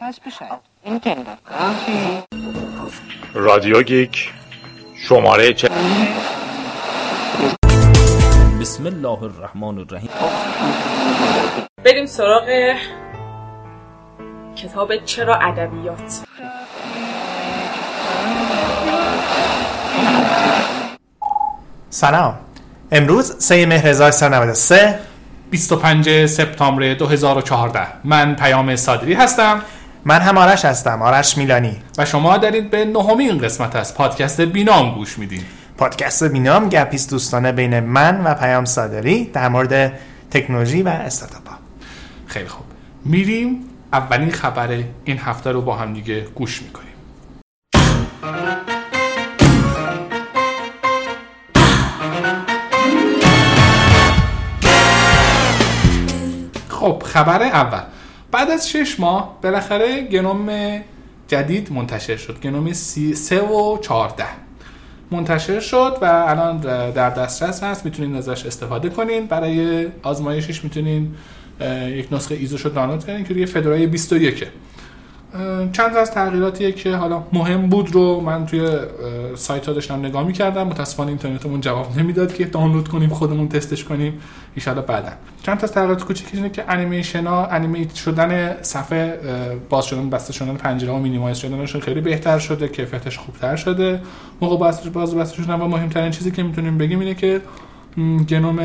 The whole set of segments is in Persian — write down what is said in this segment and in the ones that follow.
Weiß Bescheid. Nintendo. رادیو گیک شماره بسم الله الرحمن الرحیم. بریم سراغ کتاب چرا ادبیات. سلام. امروز 3 مهر 1393 25 سپتامبر 2014. من پیام صادری هستم. من هم آرش هستم، آرش میلانی، و شما دارید به 9مین قسمت از پادکست بینام گوش میدین. پادکست بینام گپیست دوستانه بین من و پیام صادری در مورد تکنولوژی و استارتاپ ها. خیلی خوب، میریم اولین خبر این هفته رو با هم دیگه گوش میکنیم. خب، خبر اول. بعد از 6 ماه بالاخره گنوم جدید منتشر شد. گنوم 3 و 14 منتشر شد و الان در دسترس هست، میتونین ازش استفاده کنین. برای آزمایشش میتونین یک نسخه ایزوشو دانلود کنین که روی فدرای 21. چند تا از تغییراتیه که حالا مهم بود رو من توی سایت ها داشتم نگاه می‌کردم. متاسفانه اینترنتمون جواب نمیداد که دانلود کنیم خودمون تستش کنیم. ان شاءالله بعدا. چند تا از تغییرات کوچیکی اینه که انیمیت شدن صفحه، باز شدن بسته شدن پنجره و مینیمایز شدنش خیلی بهتر شده، کیفیتش خوبتر شده موقع باز بسته شدن. و مهمترین چیزی که میتونیم بگیم اینه که گنوم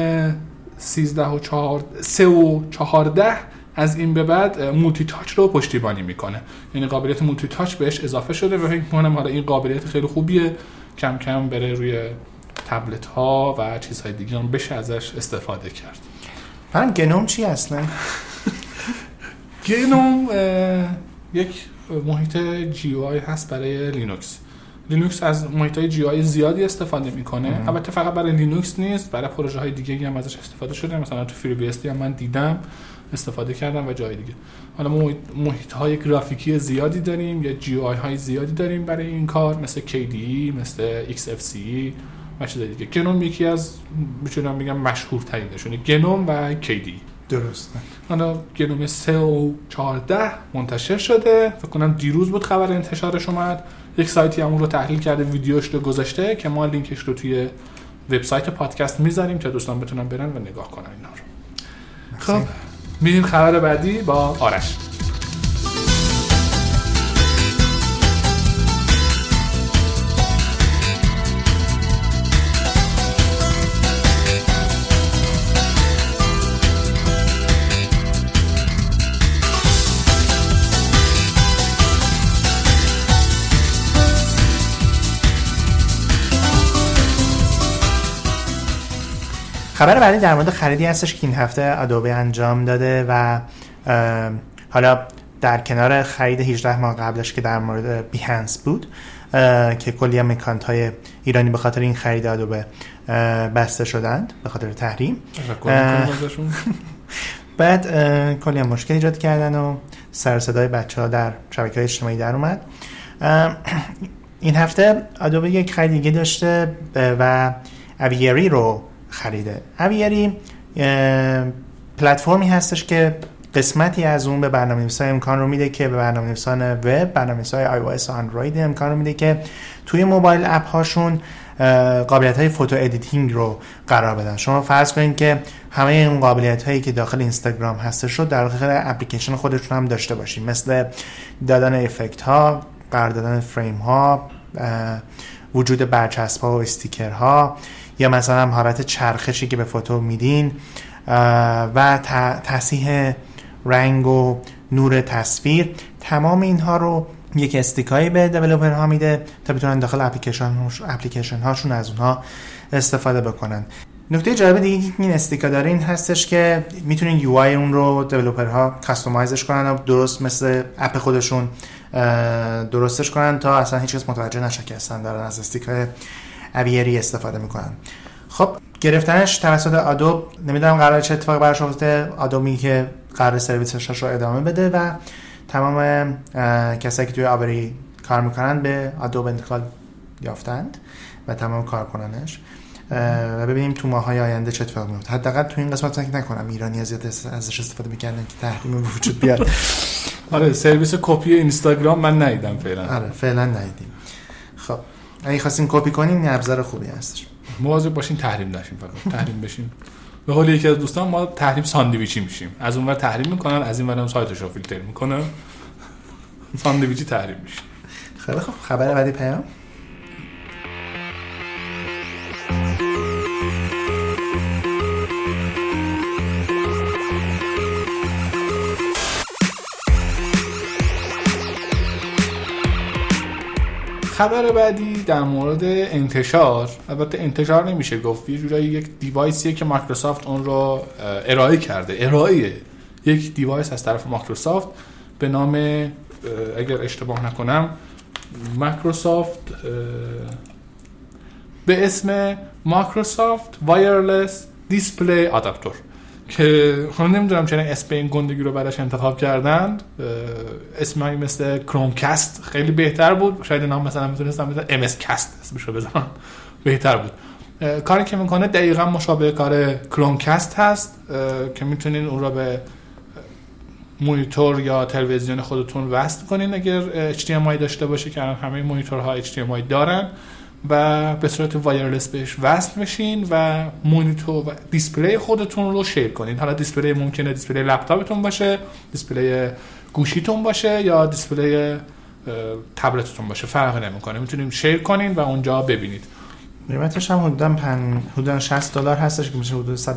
3 و 14 از این به بعد مولتی تاچ رو پشتیبانی میکنه. یعنی قابلیت مولتی تاچ بهش اضافه شده و فکر میکنم حالا این قابلیت خیلی خوبیه، کم کم بره روی تبلت ها و چیزهای دیگه هم بشه ازش استفاده کرد. من گنوم چی اصلا؟ گنوم یک محیط جی او آی هست برای لینوکس. لینوکس از محیط‌های جی او آی زیادی استفاده میکنه. البته فقط برای لینوکس نیست، برای پروژه های دیگه هم ازش استفاده شده. مثلا تو فری بی اس دی هم من دیدم استفاده کردم و جای دیگه. حالا ما محیط‌های گرافیکی زیادی داریم یا جی او آی های زیادی داریم برای این کار، مثل KDE، مثل XFCE و چیزای دیگه. گنوم یکی از میتونم بگم مشهورترینشونه، گنوم و KDE. درسته. حالا گنوم 3 و 14 منتشر شده. فکر کنم دیروز بود خبر انتشارش اومد. یک سایتی هم اون رو تحلیل کرده، ویدیوش رو گذاشته که ما لینکش رو توی وبسایت پادکست میذاریم تا دوستان بتونن برن و نگاه کنن اینا رو. خب میریم خبر بعدی با آرش. خبر بعدی در مورد خریدی هستش که این هفته ادوبه انجام داده و حالا در کنار خرید 18 ماه قبلش که در مورد بیهنس بود که کلی هم اکانت های ایرانی به خاطر این خرید ادوبه بسته شدند به خاطر تحریم. بعد کلی هم مشکل ایجاد کردن و سر صدای بچه‌ها در شبکه‌های اجتماعی در اومد. این هفته ادوبه یک خرید دیگه داشته و اویری رو خریده. اویری پلتفرمی هستش که قسمتی از اون به برنامه‌نویسان امکان رو میده که به برنامه‌نویسان وب، برنامه‌نویسای iOS و اندروید امکان رو میده که توی موبایل اپ هاشون قابلیت‌های فوتو ادیتینگ رو قرار بدن. شما فرض کنید که همه این قابلیت‌هایی که داخل اینستاگرام هستش رو در داخل اپلیکیشن خودتون هم داشته باشین، مثل دادن افکت‌ها، قرار دادن فریم‌ها، وجود برچسب‌ها و استیکرها، یا مثلا حالت چرخشی که به فوتو میدین و تصحیح رنگ و نور تصویر. تمام اینها رو یک استیکایی به دیولپرها میده تا بتونن داخل اپلیکیشن هاشون از اونها استفاده بکنن. نکته جالب دیگه که این استیکا داره این هستش که میتونین یو آی اون رو دیولپرها کاستومایزش کنن و درست مثل اپ خودشون درستش کنن تا اصلا هیچ کس متوجه نشه که اصلا دارن از استیکای اویری استفاده میکنن. خب گرفتنش توسط آدوب، نمیدونم قراره چه اتفاقی براش بیفته. آدوب میگه که قرار سرویسش رو ادامه بده و تمام کسایی که توی اویری کار میکنن به آدوب انتقال یافتند و تمام کارکنانش و ببینیم تو ماهای آینده چه اتفاقی میفته. حداقل تو این قسمت فکر نکنم ایرانی ازش استفاده میکنن که تحریم وجود بیاد. آره سرویس کپی اینستاگرام من ندیدم فعلا. آره فعلا ندیدیم. خب اگه خواستین کپی کنین یه ابزار خوبی هستش. مواظب باشین تحریم نشین، فقط تحریم بشین. به قول یکی از دوستان ما تحریم ساندویچی میشیم، از اونور تحریم میکنن، از اینور هم سایتش رو فیلتر میکنن، ساندویچی تحریم میشه. خیلی خوب. خبر بعدی پیام. خبر بعدی در مورد انتشار، البته انتشار نمیشه گفت، یه جورایی یک دیوایسیه که مایکروسافت اون رو ارائه کرده. ارائه یک دیوایس از طرف مایکروسافت به نام اگر اشتباه نکنم مایکروسافت به اسم مایکروسافت وایرلس دیسپلی آداپتور که من نمیدونم چرا اسم این گندگی رو براش انتخاب کردند. اسمایی مثل کرومکست خیلی بهتر بود، شاید نام مثلا میتونستم مثلا ام اس کست اسمش رو بذارم، بهتر بود. کاری که میکنه دقیقاً مشابه کار کرومکست هست که میتونین اون رو به مونیتور یا تلویزیون خودتون وصل کنین اگر HDMI داشته باشه، که همه مونیتورها HDMI دارن، و به صورت وایرلس بهش وصل میشین و مونیتور و دیسپلی خودتون رو شیر کنین. حالا دیسپلی ممکنه دیسپلی لپتاپتون باشه، دیسپلی گوشیتون باشه یا دیسپلی تبلتتون باشه، فرقی نمیکنه، میتونین شیر کنین و اونجا ببینید. قیمتش هم حدوداً $60 هستش که میشه حدود $180,000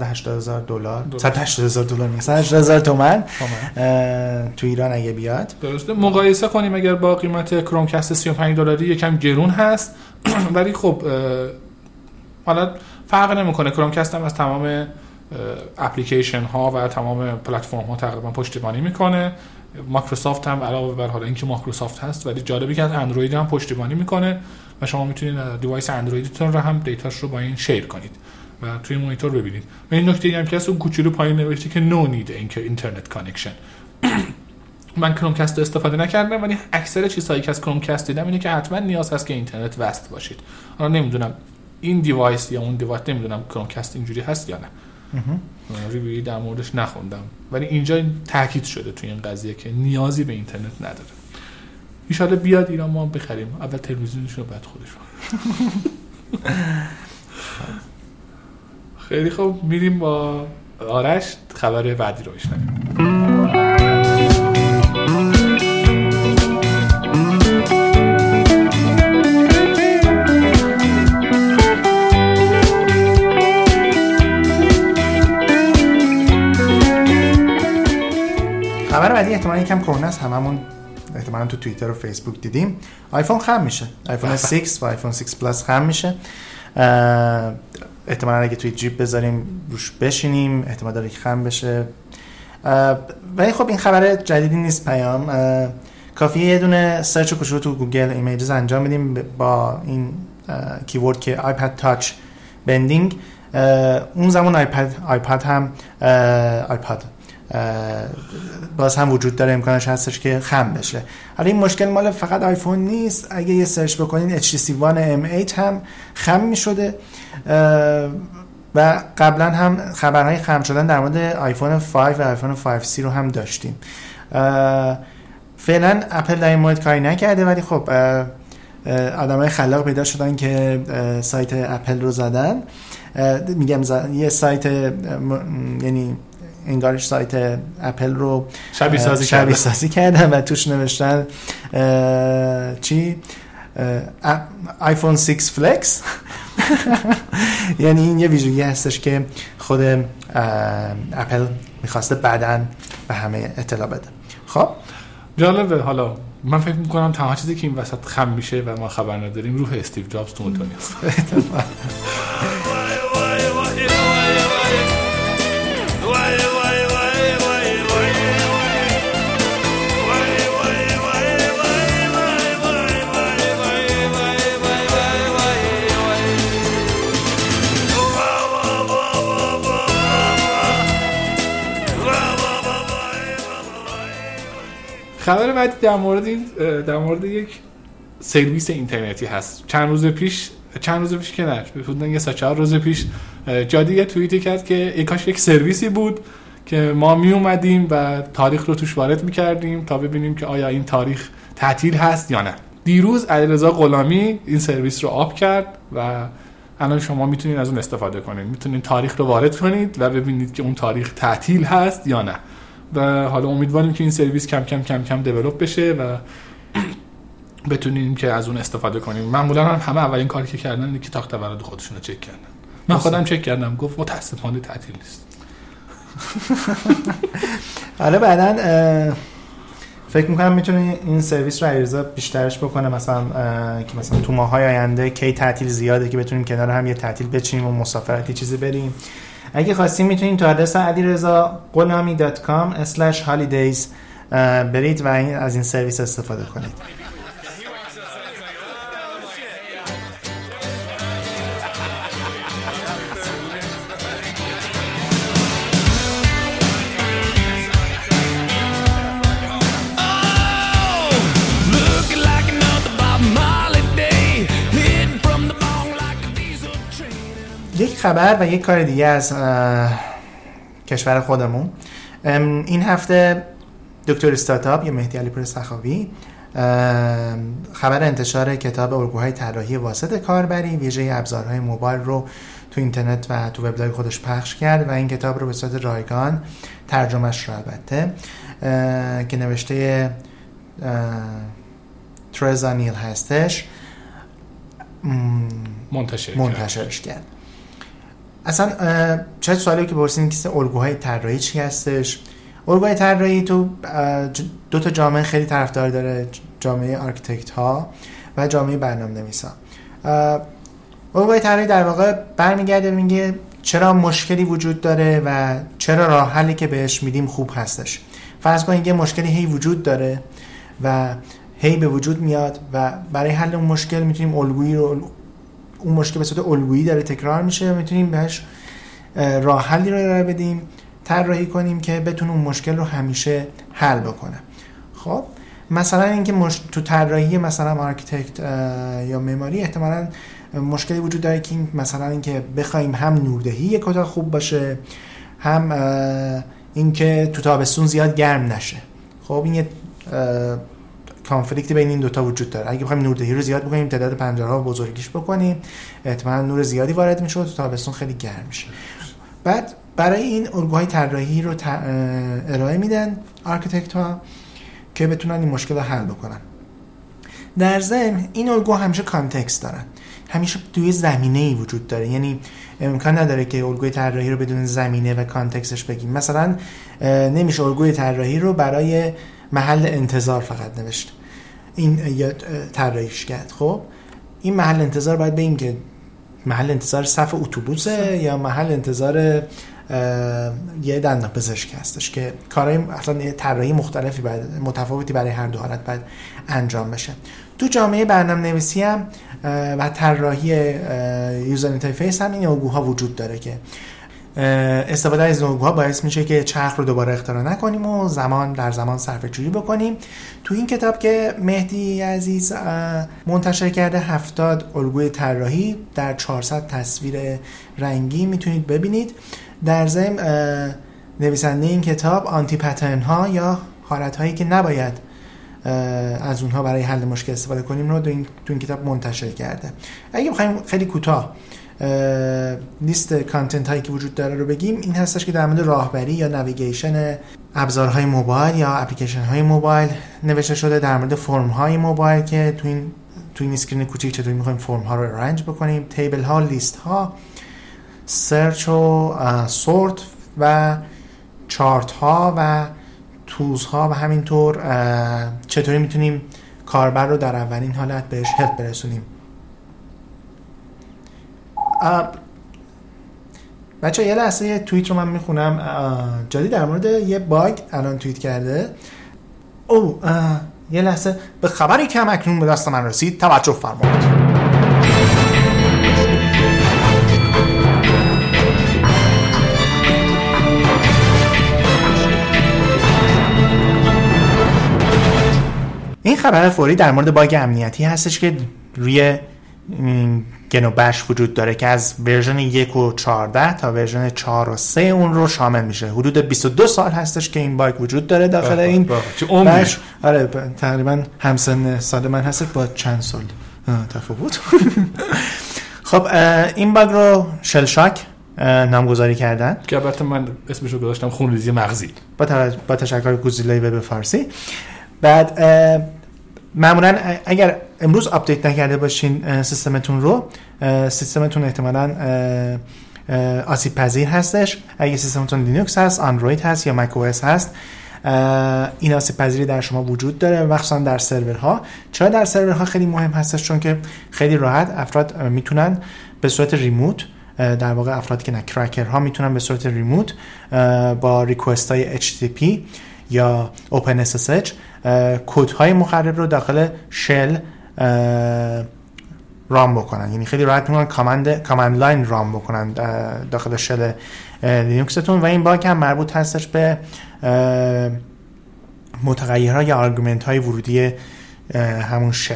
$180,000 تومان تو ایران اگه بیاد. درسته، مقایسه کنیم اگر با قیمت کرومکست $35 یکم گرون هست ولی خب حالا فرق نمیکنه. کرومکست هم از تمام اپلیکیشن ها و تمام پلتفرم ها تقریبا پشتیبانی میکنه. مایکروسافت هم علاوه بر حالا اینکه مایکروسافت هست ولی جالبی که از اندروید هم پشتیبانی میکنه و شما میتونید دیوایس اندرویدتون رو هم دیتاش رو با این شیر کنید و توی مانیتور ببینید. و این نکته هم که از اون کوچولو پایین نوشته که نو نید اینترنت کانکشن. من کرومکست رو استفاده نکردم ولی اکثر چیزهایی که از کرومکست دیدم اینه که حتما نیاز هست که اینترنت وصل باشید. حالا نمیدونم این دیوایس یا اون دیوایس، نمیدونم کرومکست اینجوری هست یا نه. ریویوی در موردش نخوندم ولی اینجا تاکید شده توی این قضیه که نیازی به اینترنت نداره. ان شاءالله بیاد ایران ما بخریم، اول تلویزیونش رو بعد خودش. خیلی خوب، میریم با آرش خبر بعدی رو بشنویم. خبر بعدی احتمالاً یکم کهنه است، هممون احتمالاً تو توییتر و فیسبوک دیدیم. آیفون خم میشه، آیفون 6 و آیفون 6 پلاس خم میشه. احتمالاً اگه توی جیب بذاریم روش بشینیم احتمال داره که خم بشه. ولی خب این خبر جدیدی نیست پیام. کافیه یه دونه سرچ کوچولو تو گوگل ایمیجز انجام بدیم با این کیورد که آیپد تاچ بندینگ. اون زمان آیپد هم آیپد باز هم وجود داره، امکانش هستش که خم بشه. حالا این مشکل مال فقط آیفون نیست، اگه یه سرچ بکنین HTC One M8 هم خم می شده و قبلا هم خبرهای خم شدن در مورد آیفون 5 و آیفون 5C رو هم داشتیم. فعلا اپل در این مورد کاری نکرده ولی خب آدمای خلاق پیدا شدن که سایت اپل رو زدن. میگم یه سایت یعنی انگارش سایت اپل رو شبیه سازی کردن و توش نوشتن چی؟ آیفون 6 فلکس. یعنی این یه ویژگی هستش که خود اپل میخواسته بعداً به همه اطلاع بده. خب جالبه. حالا من فکر میکنم تنها چیزی که این وسط خم میشه و ما خبر نداریم روح استیو جابز تو دنیاست. خبر بعدی در مورد یک سرویس اینترنتی هست. چند روز پیش که نه، حدوداً 3-4 روز پیش جادی یه توییتی کرد که کاش یک سرویسی بود که ما می اومدیم و تاریخ رو توش وارد میکردیم تا ببینیم که آیا این تاریخ تعطیل هست یا نه. دیروز علیرضا غلامی این سرویس رو آپ کرد و الان شما میتونید از اون استفاده کنید، میتونید تاریخ رو وارد کنید و ببینید که اون تاریخ تعطیل هست یا نه. و حالا امیدواریم که این سرویس کم کم دیولپ بشه و بتونیم که از اون استفاده کنیم. معمولا همه اولین کاری که کردن اینه که تاخت تولد خودشون رو چک کردن. من خودم چک کردم، گفت متاسفانه تعطیل نیست. حالا بعداً فکر میکنم میتونه این سرویس رو علیرضا بیشترش بکنه، مثلا که مثلا تو ماهای آینده کی تعطیل زیاده که بتونیم کنار هم یه تعطیل بچینیم و مسافرتی چیزی بریم. اگه خواستیم میتونید تو آدرس alirezaghulami.com/holidays برید و از این سرویس استفاده کنید. یک خبر و یک کار دیگه از کشور خودمون. این هفته دکتر استارتاپ یا مهدی علیپور سخاوی خبر انتشار کتاب الگوهای طراحی واسط کاربری ویژه ابزارهای موبایل رو تو اینترنت و تو وبلاگ خودش پخش کرد و این کتاب رو به صورت رایگان ترجمهش رو البته که نوشته ترزا نیل هستش منتشرش کرد. اصلا چه سوالی که پرسیدین که الگوهای طراحی چی هستش؟ الگوهای طراحی تو دو تا جامعه خیلی طرفدار داره، جامعه آرکیتکت ها و جامعه برنامه‌نویسا. الگوهای طراحی در واقع برمیگرده میگه چرا مشکلی وجود داره و چرا راه حلی که بهش میدیم خوب هستش. فرض کنید یه مشکلی هی وجود داره و هی به وجود میاد و برای حل اون مشکل میتونیم الگویی رو، اون مشکل به صورت الگویی داره تکرار میشه، میتونیم بهش راه حلی رو ارائه بدیم، طراحی کنیم که بتونه اون مشکل رو همیشه حل بکنه. خب مثلا اینکه تو طراحی مثلا آرکیتکت یا معماری احتمالاً مشکلی وجود داره که مثلا اینکه بخوایم هم نوردهی یک اتاق خوب باشه، هم اینکه تو تابستون زیاد گرم نشه. خب این یه کانفلیکت بین این دوتا وجود داره. اگه بخوایم نوردهی رو زیاد بکنیم، تعداد پنجره‌ها رو بزرگیش بکنیم، احتمالاً نور زیادی وارد میشه و تو تابستون خیلی گرم میشه. بعد برای این الگوهای طراحی رو ارائه میدن آرکیتکت ها که بتونن این مشکل رو حل بکنن. در ضمن این الگو همیشه کانتکست دارن، همیشه توی زمینه‌ای وجود داره، یعنی امکان نداره که الگوی طراحی رو بدون زمینه و کانتکستش بگیم. مثلا نمیشه الگوی طراحی رو برای محل انتظار فقط نوشت، این یا طراحیش کرد. خب این محل انتظار باید بگیم که محل انتظار صف اتوبوسه یا محل انتظار یه دندانپزشک هستش که کارهای اصلا طراحی مختلفی متفاوتی برای هر دو حالت باید انجام بشه. تو جامعه برنامه‌نویسی هم و طراحی یوزر اینترفیس هم این الگوها وجود داره که استفاده از الگوها باعث میشه که چرخ رو دوباره اختراع نکنیم و در زمان صرفه‌جویی بکنیم. تو این کتاب که مهدی عزیز منتشر کرده 70 الگوی طراحی در 400 تصویر رنگی میتونید ببینید. در ضمن نویسنده این کتاب آنتی پترن ها یا حالت هایی که نباید از اونها برای حل مشکل استفاده کنیم رو تو این کتاب منتشر کرده. اگه بخوایم خیلی کوتاه لیست کانتنت هایی که وجود داره رو بگیم، این هستش که در مورد راهبری یا نویگیشن ابزارهای موبایل یا اپلیکیشن های موبایل نوشته شده، در مورد فرم های موبایل که تو این اسکرین کوچیک چطوری می‌خوایم فرم ها رو ارنج بکنیم، تیبل ها، لیست ها، سرچ و سورت و چارت ها و توز ها و همینطور چطوری میتونیم کاربر رو در اولین حالت بهش هلپ برسونیم. بچه یه لحظه یه توییت رو من میخونم. جادی در مورد یه باگ الان توییت کرده. یه لحظه، به خبری که هم اکنون به دست من رسید توجه فرمایید. این خبر فوری در مورد باگ امنیتی هستش که روی گنو بش وجود داره که از ورژن 1 و 14 تا ورژن 4 و 3 اون رو شامل میشه. حدود 22 سال هستش که این باگ وجود داره داخل این بش. آره تقریبا همسن سال من هست با چند سال تفاوت. خب این باگ رو شل شاک نامگذاری کردن که البته من اسمش رو گذاشتم خونریزی مغزی با تشکر گوزیلای وب فارسی. بعد معمولا اگر امروز آپدیت نکرده باشین سیستمتون رو، سیستمتون احتمالاً آسیب پذیر هستش. اگه سیستمتون لینوکس هست، اندروید هست یا مک او اس هست، این آسیب پذیری در شما وجود داره، مخصوصا در سرورها. چرا در سرورها خیلی مهم هستش؟ چون که خیلی راحت افراد میتونن به صورت ریموت، در واقع افرادی که کرکرها میتونن به صورت ریموت با ریکوست های HTTP یا OpenSSH کدهای مخرب رو داخل شل رام بکنن. یعنی خیلی راحت میتونن کامند لاین رام بکنن داخل شل لینوکستون و این باگ هم مربوط هستش به متغیرها یا آرگومنت های ورودی همون شل.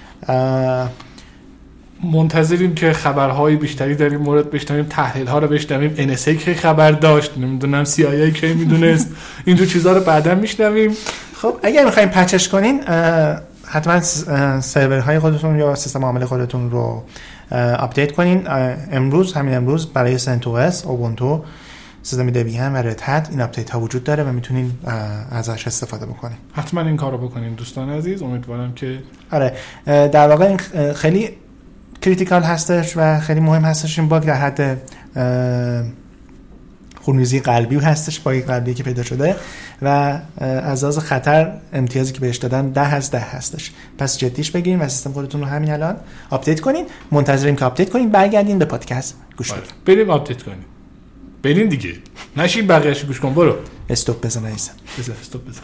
منتظریم که خبرهای بیشتری در این مورد بشنویم، تحلیل ها رو بشنویم، NSA که خبر داشت، نمیدونم CIA که میدونست، این دو چیزها رو بعدا میشنویم. خب اگر میخوایم پچش کنین حتما سرورهای خودتون یا سیستم عامل خودتون رو آپدیت کنین. همین امروز برای CentOS، اوبونتو، سیستم دبیان و رد هت این آپدیت ها وجود داره و میتونین ازش استفاده بکنین. حتما این کارو بکنین دوستان عزیز. امیدوارم که آره در واقع این خیلی کریتیکال هستش و خیلی مهم هستش. این باگ در حد خونریزی قلبی هستش، باگ قلبی که پیدا شده و از لحاظ خطر امتیازی که بهش دادن 10 از 10 هستش. پس جدیش بگیرین و سیستم خودتون رو همین الان آپدیت کنین. منتظریم که آپدیت کنین، برگردین به پادکست گوش بدین. بریم آپدیت کنین. بریم دیگه. نشین بقیه‌اش گوش کن. برو. استاپ بزن عزیزم. استاپ بزن.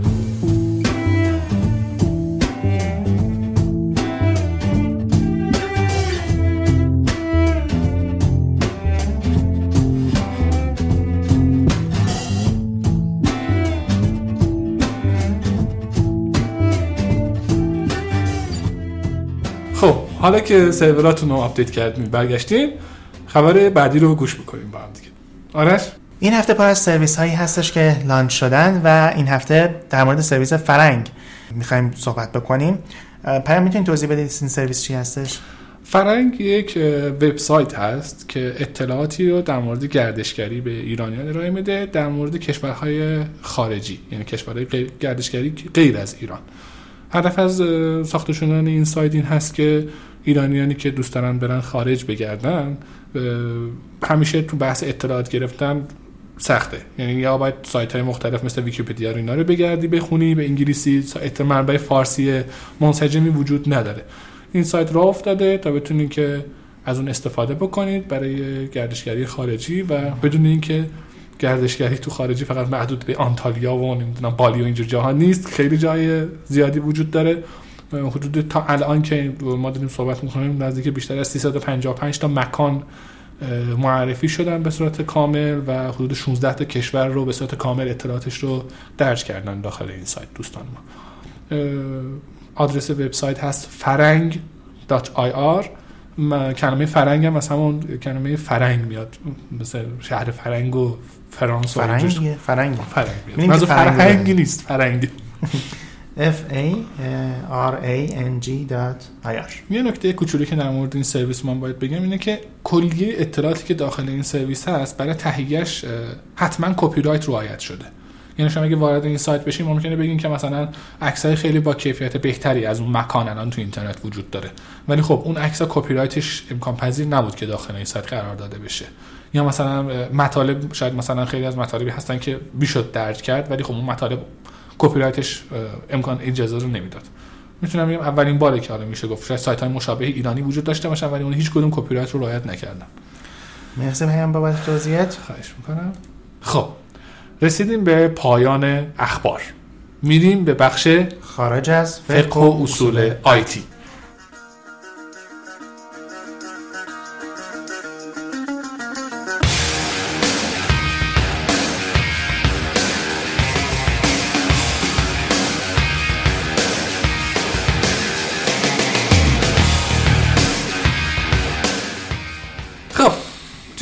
خب حالا که سروراتون رو آپدیت کردیم برگشتیم، خبر بعدی رو گوش بکنیم با هم دیگه. آرش این هفته پر از سرویس هایی هستش که لانچ شدن و این هفته در مورد سرویس فرنگ میخوایم صحبت بکنیم. پیام میتونید توضیح بدید این سرویس چی هستش؟ فرنگ یک وبسایت هست که اطلاعاتی رو در مورد گردشگری به ایرانیان ارائه میده، در مورد کشورهای خارجی، یعنی کشورهای گردشگری غیر از ایران. هدف از ساخته شدن این سایت این هست که ایرانیانی که دوست دارن برن خارج بگردن، همیشه تو بحث اطلاعات گرفتن سخته. یعنی یا باید سایت‌های مختلف مثل ویکی‌پدیا رو اینا رو بگردی بخونی به انگلیسی، سایت منبع فارسی منسجمی وجود نداره. این سایت راه افتاده تا بتونید که از اون استفاده بکنید برای گردشگری خارجی و بدون اینکه گردشگری تو خارجی فقط محدود به آنتالیا و نمیدونم بالی و اینجور جاها نیست، خیلی جای زیادی وجود داره. حدود تا الان که ما داریم صحبت می‌کنیم نزدیک بیشتر از 355 تا مکان معرفی شدن به صورت کامل و حدود 16 تا کشور رو به صورت کامل اطلاعاتش رو درج کردن داخل این سایت. دوستان ما آدرس وبسایت هست farang.ir. کلمه فرنگ هم از همون کلمه فرنگ میاد، مثل شهر فرنگ و فرانسه. فرنگ منظور فرهنگی نیست، فرنگی. farang.ir. یه نکته کوچولی که در مورد این سرویس من باید بگم اینه که کلیه اطلاعاتی که داخل این سرویس هست برای تهیه‌اش حتما کپی رایت رعایت شده. یعنی شما اگه وارد این سایت بشین ممکنه بگین که مثلا عکسای خیلی با کیفیت بهتری از اون مکان الان تو اینترنت وجود داره، ولی خب اون عکس‌ها کپی رایتش امکان پذیر نبود که داخل این سایت قرار داده بشه. یا مثلا مطالب، شاید مثلا خیلی از مطالبی هستن که میشد درج کرد ولی خب اون مطالب کپی رایتش امکان اجازه رو نمیداد. میتونم بگم اولین باره که حالا میشه گفت شاید سایت‌های مشابه ایرانی وجود داشته باشن ولی اون هیچ کدوم کپی رایت رو رعایت نکردن. مرسی پیام بابت توضیحات. خواهش می‌کنم. خب رسیدیم به پایان اخبار. میریم به بخش خارج از فقه و اصول آیتی.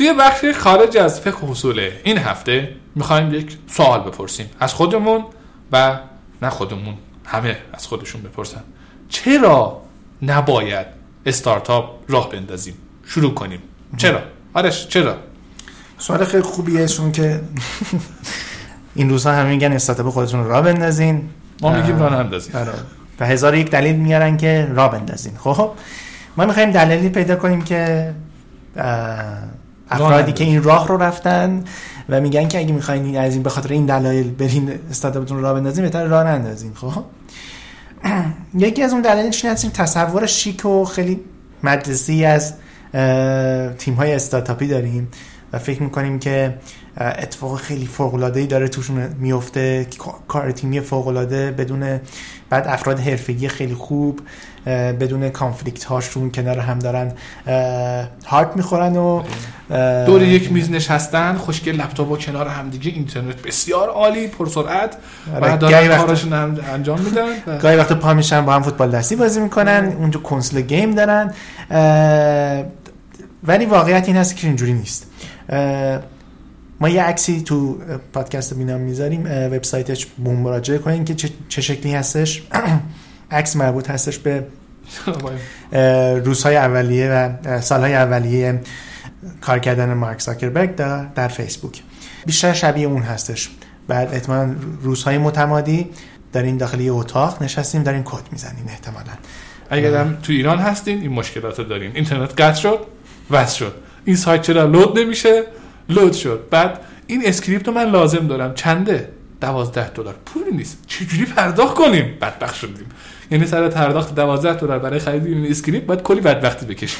توی بخش خارج از فقه اصول این هفته میخوایم یک سوال بپرسیم از خودمون و نه خودمون، همه از خودشون بپرسن. چرا نباید استارتاپ راه بندازیم؟ شروع کنیم. چرا؟ آرش چرا؟ سوال خیلی خوبیه، چون که این روزها همه میگن استارتاپ خودتون رو راه بندازین. ما میگیم راه نندازین. آره. و هزار یک دلیل میارن که راه بندازین. خب ما میخوایم دلیلی پیدا کنیم که افرادی که این راه رو رفتن و میگن که اگه میخواین از این به خاطر این دلایل برین استارتاپتون رو راه بندازین، بهتره راه نندازین. خب یکی از اون دلایلش اینه که تصور شیک و خیلی مدرسه‌ای از تیم‌های استارتاپی داریم و فکر میکنیم که اتفاق خیلی فوق‌العاده‌ای داره توشون میفته، کار تیمی فوق‌العاده بدون بعد افراد حرفه‌ای خیلی خوب بدون کانفلیکت هاشون کنار هم دارن هارت میخورن و دور یک میز نشستن، خوشگل لپتاپ و کنار هم دیگه، اینترنت بسیار عالی پرسرعت و دارن کاراشون انجام میدن. گاهی وقتا پا میشن با هم فوتبال دستی بازی میکنن، اونجا کنسول گیم دارن. ولی واقعیت این هست که اینجوری نیست. ما یه عکسی تو پادکست بینام میذاریم، وبسایتش مراجعه کنین که چه شکلی هستش. عکس مربوط هستش به روزهای اولیه و سالهای اولیه کار کردن مارک زاکربرگ در فیسبوک. بیشتر شبیه اون هستش. بعد احتمالاً روزهای متمادی دارین داخل یه اتاق نشستیم دارین کد میزنین. احتمالاً اگر هم تو ایران هستین این مشکلات رو دارین. اینترنت قطع شد، وصل شد. این سایت چرا لود نمیشه؟ لود شد. بعد این اسکریپت رو من لازم دارم. چنده؟ $12. پولی نیست. چجوری پرداخت کنیم؟ بدبخت شدیم. یعنی سر پرداخت $12 برای خرید این اسکریپت باید کلی بدبختی بکشیم.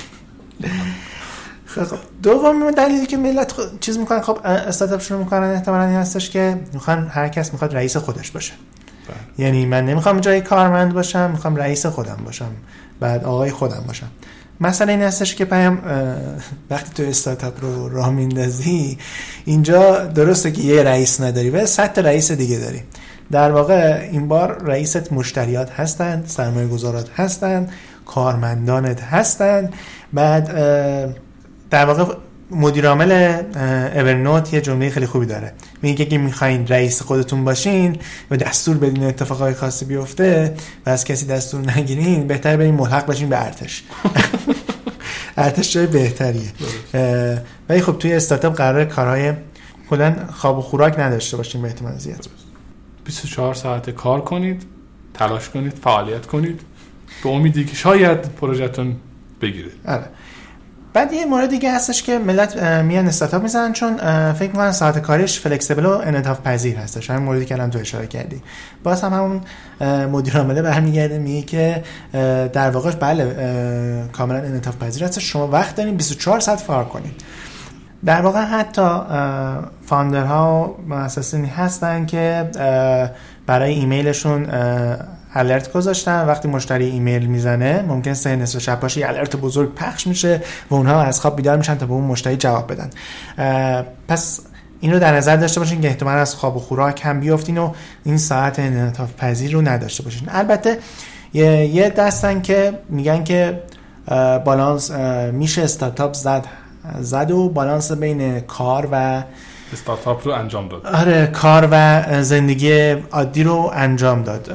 خب دوم دلیلی که ملت چیز میکنن، خب استارتاپ شروع میکنن، احتمالاً این هستش که میخوان هر کس میخواد رئیس خودش باشه. یعنی من نمیخوام جای کارمند باشم، میخوام رئیس خودم باشم، بعد آقای خودم باشم. مثلا این هستش که وقتی تو استارتاپ رو راه میندازی، اینجا درسته که یه رئیس نداری و 100 تا رئیس دیگه داری. در واقع این بار رئیست مشتریات هستن، سرمایه گذارات هستن، کارمندانت هستن. بعد در واقع مدیر عامل اورنوت یه جمله خیلی خوبی داره، میگه که میخواین رئیس خودتون باشین و دستور بدین اتفاقای خاصی بیفته و از کسی دستور نگیرین، بهتره برین ملحق باشین به ارتش. ارتش جای بهتریه. ولی خب توی استارتاپ قراره کارهای کلا خواب و خوراک نداشته باشین به احتمال زیاد. 24 ساعت کار کنید، تلاش کنید، فعالیت کنید به امیدی که شاید پروژهتون بگیره. آره. بعد یه مورد دیگه هستش که ملت میان استارتاپ میزنن چون فکر میکنن ساعت کاریش فلکسیبل و انعطاف پذیر هستش. همین موردی که الان تو اشاره کردی. باز هم همون مدیر عامل برمیگرده میگه که در واقع بله کاملا انعطاف پذیر هستش، شما وقت دارین 24 ساعت کار کنید. در واقع حتی فاوندرها و مؤسسین هستن که برای ایمیلشون الرت گذاشتن، وقتی مشتری ایمیل میزنه ممکن 3 نصف شب باشه یه الرت بزرگ پخش میشه و اونها از خواب بیدار میشن تا به اون مشتری جواب بدن. پس این رو در نظر داشته باشین که احتمال از خواب و خوراک هم بیافتین و این ساعت انعطاف پذیر رو نداشته باشین. البته یه دستن که میگن که بالانس میشه استارتاپ زد و بالانس بین کار و استارتاپ رو انجام داد. آره، کار و زندگی عادی رو انجام داد.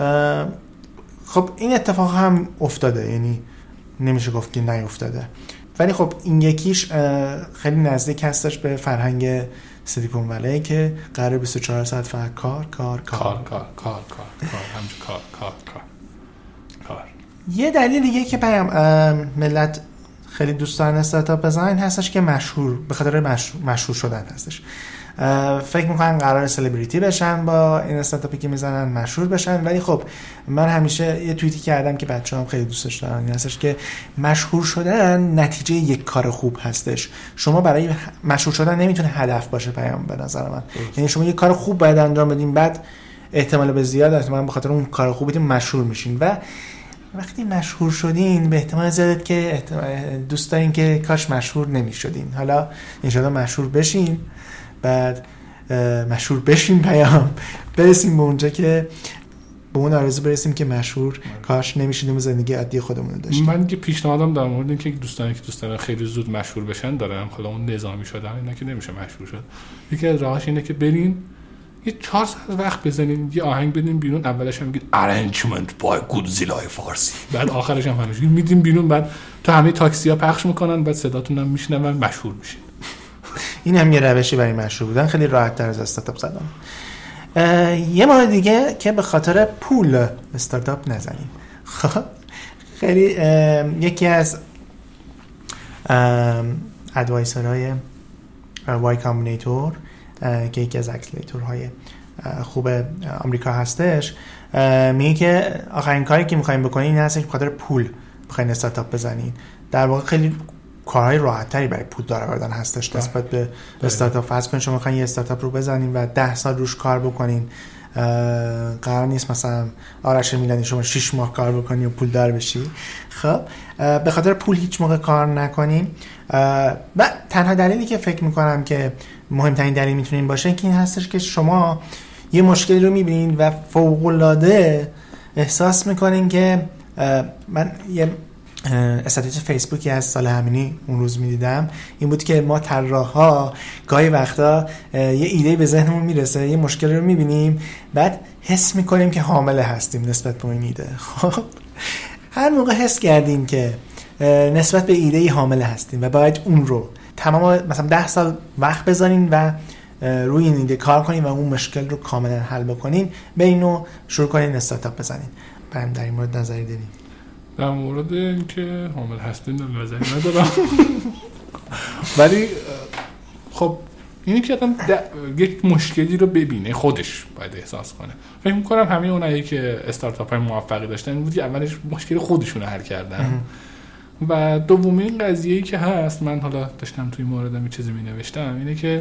خب این اتفاق هم افتاده، یعنی نمیشه گفت که نیفتاده، ولی خب این یکیش خیلی نزدیک هستش به فرهنگ سیلیکون ولی که قرار 24 ساعت فقط کار. یه دلیل دیگه که ملت خیلی دوست دارن استارتاپ بزنن هستش که به خاطر مشهور شدن هستش. فکر میکنن قرار سلبریتی بشن با این استارتاپی که میزنن، مشهور بشن. ولی خب من همیشه یه توییتی کردم که بچه‌ها هم خیلی دوستش دارن، این هستش که مشهور شدن نتیجه یک کار خوب هستش. شما برای مشهور شدن نمیتونه هدف باشه به نظر من. یعنی شما یه کار خوب باید انجام بدین، بعد احتمال به زیاد احتمال به خاطر اون کار خوبتون مشهور میشین و وقتی مشهور شدین به احتمال زیاد که دوست دارین که کاش مشهور نمیشدین. حالا انشاءالله مشهور بشین، بعد مشهور بشین برسیم به اونجا که به اون آرزو برسیم که مشهور کاش نمیشدیم زندگی عادی خودمون رو داشتیم. من که پیشنهادم در مورد اینکه دوستان خیلی زود مشهور بشن دارم، حالا اون نظامی شدن اینا که نمیشه مشهور شد. یکی از راهاش اینه که برین یه 4 ساعت وقت بزنین، یه آهنگ بدین بیرون، اولش هم میگید ارنجمنت بای گودزیلای فارسی، بعد آخرش هم همینجوری میدین بیرون، بعد تو همه تاکسی‌ها پخش میکنن، بعد صداتون هم میشنون، مشهور میشین. این هم یه روشی برای مشهور بودن، خیلی راحت تر از استارتاپ زدن. یه مورد دیگه که به خاطر پول استارتاپ نزنیم. خب خیلی یکی از ادوایسرهای وای کامبینیتور که یکی از اکسلراتورهای خوب آمریکا هستش میگه که آخرین کاری که میخواین بکنین این هستش که به خاطر پول میخواین استارتاپ بزنین. در واقع خیلی کارهای راحت‌تری برای پول درآوردن هستش نسبت به استارتاپ. فرض کنید شما میخواین یه استارتاپ رو بزنین و 10 سال روش کار بکنین، قرار نیست مثلا آرش میلانی شما 6 ماه کار بکنی و پول دار بشی. خب به خاطر پول هیچ موقع کار نکنین. و تنها دلیلی که فکر میکنم که مهمترین دلیل میتونین باشه که این هستش که شما یه مشکلی رو میبینین و فوق‌العاده احساس میکنین که من یه استاتیک فیسبوکی از سال همینی اون روز میدیدم، این بود که ما طراحا گاهی وقتا یه ایده به ذهنمون میرسه، یه مشکل رو میبینیم، بعد حس میکنیم که حامله هستیم نسبت به این ایده. خب هر موقع حس کردیم که نسبت به ایده حامله هستیم و باید اون رو تمام مثلا 10 سال وقت بذارین و روی این ایده کار کنین و اون مشکل رو کاملا حل بکنین، به اینو شروع کنین استارتاپ بزنین. برام در این مورد نظری دارین؟ در مورد اینکه حامل هستین نظری ندارم، ولی خب اینی که آدم یک مشکلی رو ببینه خودش باید احساس کنه. فکر می‌کنم همه اونایی که استارتاپ‌های موفقی داشتن این بود که اولش مشکل خودشون رو حل کردن و دومین قضیه‌ای که هست، من حالا داشتم توی موردم یه چیزی می‌نوشتم، اینه که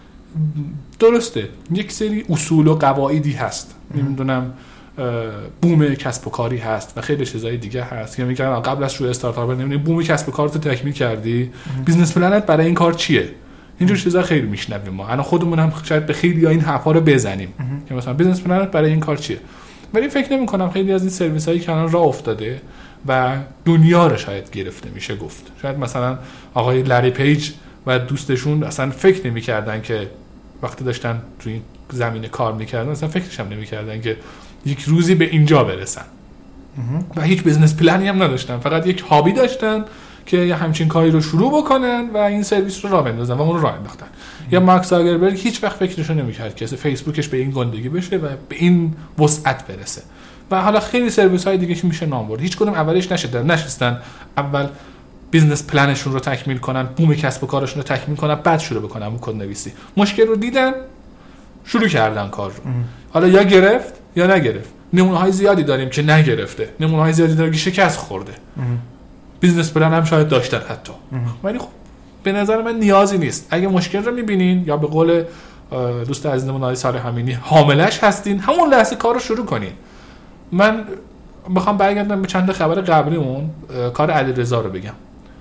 درسته یک سری اصول و قواعدی هست، نمیدونم بوم کسب و کاری هست و خیلی چیزای دیگه هست که میگن قبل از شروع استارتاپ نمیدونی بوم کسب و کارت تکمیل کردی، بیزنس پلنت برای این کار چیه؟ اینجور چیزا خیلی میشنویم ما، الان خودمون هم شاید به خیلی این حرفا رو بزنیم که مثلا بیزنس پلنت برای این کار چیه، ولی فکر نمی کنم خیلی از این سرویس هایی که الان راه افتاده و دنیا رو شاید گرفته میشه گفت. شاید مثلا آقای لری پیج و دوستشون اصلا فکر نمی‌کردن که وقتی داشتن توی این زمینه کار می‌کردن اصلا فکرش هم نمی‌کردن که یک روزی به اینجا برسن و هیچ بیزنس پلنی هم نداشتن، فقط یک هابی داشتن که یه همچین کاری رو شروع بکنن و این سرویس رو راه بندازن و اون رو راه انداختن. یا مارک زاکربرگ هیچ وقت فکرشو نمی‌کرد که فیسبوکش به این گندگی بشه و به این وسعت برسه و حالا خیلی سرویس‌های دیگه که میشه نام برد، هیچ کدوم اولش نشستن اول بیزنس پلنشون رو تکمیل کنن، بوم کسب و کارشون رو تکمیل کنن، بعد شروع بکنن اون کدنویسی. مشکل رو دیدن، شروع کردن کار رو. حالا یا گرفت یا نگرفت. نمونه‌های زیادی داریم که نگرفته، نمونه‌های زیادی داریم که شکست خورده. بیزنس پلن هم شاید داشتن حتی. ولی خب به نظر من نیازی نیست. اگه مشکل رو می‌بینین یا به قول دوست عزیزمون آقای صالح امینی حاملش هستین، همون لحظه کار رو شروع کنین. من میخوام برگردم به چند تا خبر قبلیمون، کار علیرضا رو بگم.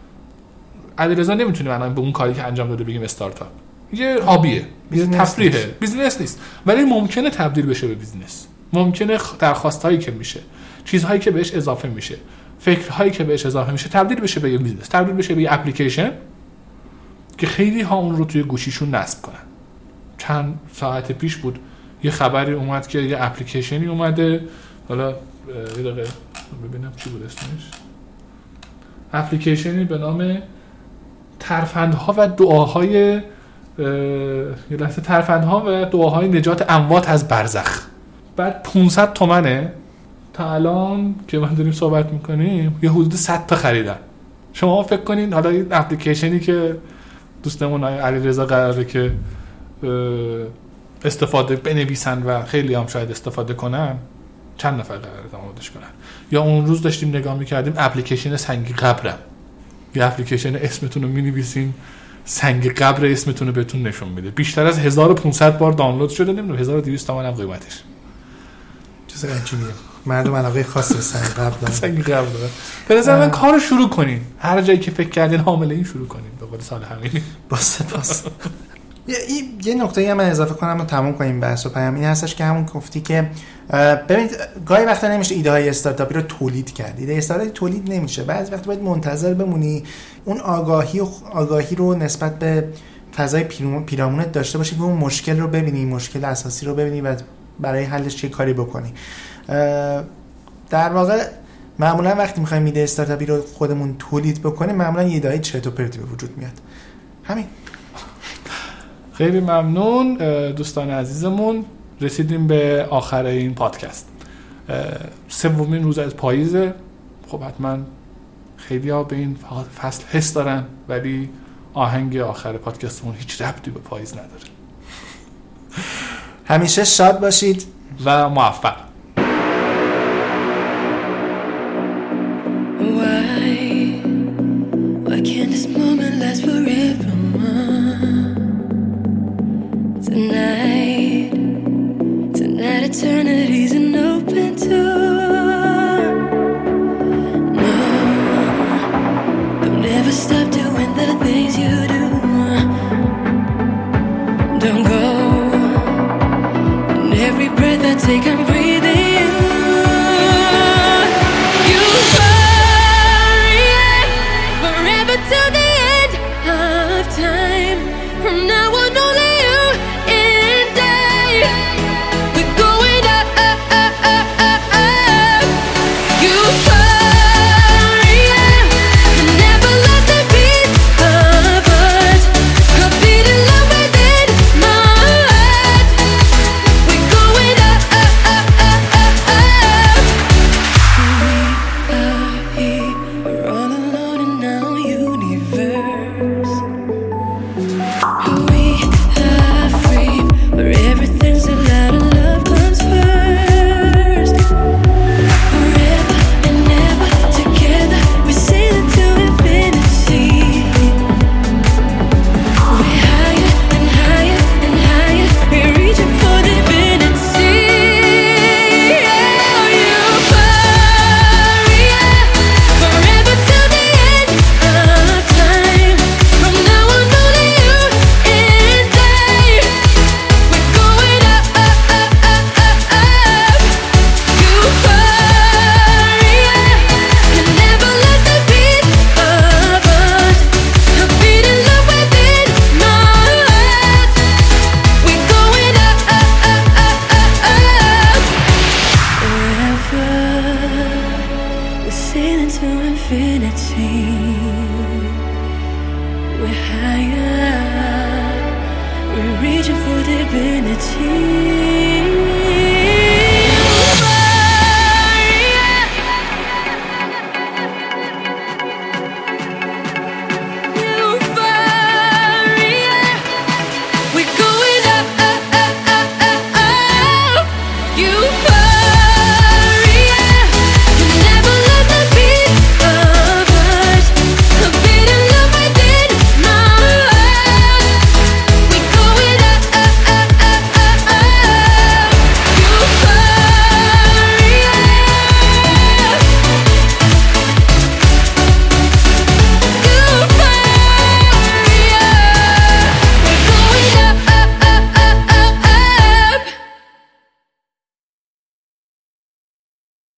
علیرضا نمیتونیم الان به اون کاری که انجام داده بگیم استارتاپ. یه هابیه، یه تفریحه، بیزنس نیست، ولی ممکنه تبدیل بشه به بیزنس. ممکنه درخواستایی که میشه، چیزهایی که بهش اضافه میشه، فکرهایی که بهش اضافه میشه تبدیل بشه به یه بیزنس، تبدیل بشه به یه اپلیکیشن که خیلی ها اون رو توی گوشیشون نصب کنن. چند ساعت پیش بود یه خبری اومد که یه اپلیکیشنی اومده، حالا یه دقیقه ببینم چی بود اسمش، اپلیکیشنی به نام ترفندها و دعاهای یه لحظه ترفندها و دعاهای نجات اموات از برزخ. بعد 500 تومنه تا الان که ما داریم صحبت میکنیم یه حدود 100 تا خریدن. شما فکر کنین حالا این اپلیکیشنی که دوستمون علیرضا قراره که استفاده بنویسن و خیلی هم شاید استفاده کنن، چند نفر قراره دانلودش کنن؟ یا اون روز داشتیم نگاه میکردیم اپلیکیشن سنگ قبرم، یه اپلیکیشن اسمتون رو مینویسین سنگ قبر اسمتون رو بهتون نشون میده، بیشتر از 1500 بار دانلود شده، نمیدونم 1200 تومن هم قیمتش. چه عجیبیه، مردم علاقه خاصی به سنگ قبر دارن. سنگ قبر دارن. به نظر من کارو شروع کنین، هر جایی که فکر کردین حامله این شروع کنین، به قول صالح امینی. با سپاس. یه نکته‌ای هم من اضافه کنم و تموم کنیم بحثو. پیام این هستش که همون گفتی که ببینید گاهی وقتا نمیشه ایده های استارتاپی رو تولید کرد. ایده استارتاپی تولید نمیشه. بعضی وقت باید منتظر بمونی اون آگاهی رو نسبت به فضای پیرامونت داشته باشی که اون مشکل رو ببینی، مشکل اساسی رو ببینی و برای حلش چه کاری بکنی. در واقع معمولا وقتی میخوایم ایده استارتاپی رو خودمون تولید بکنیم معمولا یه ایده چرت و پرتی به وجود میاد. همین. خیلی ممنون دوستان عزیزمون، رسیدیم به آخر این پادکست. سومین روز از پاییزه. خب حتما خیلی ها به این فصل حس دارن، ولی آهنگ آخر پادکستمون هیچ ربطی به پاییز نداره. همیشه شاد باشید و موفق. Why can't this moment last forever? Tonight eternity's an open door. No, don't ever stop doing the things you do. Don't go. And every breath I take, I'm breathing you. You hurry forever till the end of time. From now on, only you and I. We're going up, up, up, up, up, up. You hurry, you never lost a piece of us. A beat in love within my heart. We're going up, up, up, up, up, up. We are here, we're all alone in our universe. We are free, where everything's allowed and love comes first. Forever and ever together, we're sailing to infinity. We're higher and higher and higher, we're reaching for divinity. Oh, you hurry, forever till the end of time. From now on, only you and I. We're going up, up, up, up, up, up. You hurry, you never lost a piece of us. A beat in love within my heart. We're going up, up, up, up, up, up. Forever, we're sailing to infinity. We're higher, we're reaching for divinity.